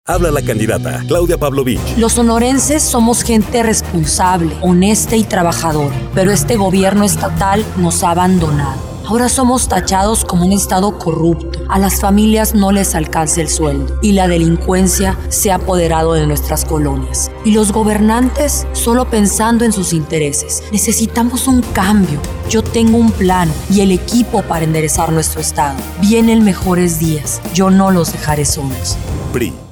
Habla la candidata Claudia Pavlovich. Los sonorenses somos gente responsable, honesta y trabajadora, pero este gobierno estatal nos ha abandonado. Ahora somos tachados como un estado corrupto. A las familias no les alcanza el sueldo y la delincuencia se ha apoderado de nuestras colonias. Y los gobernantes solo pensando en sus intereses. Necesitamos un cambio. Yo tengo un plan y el equipo para enderezar nuestro estado. Vienen mejores días. Yo no los dejaré solos. PRI.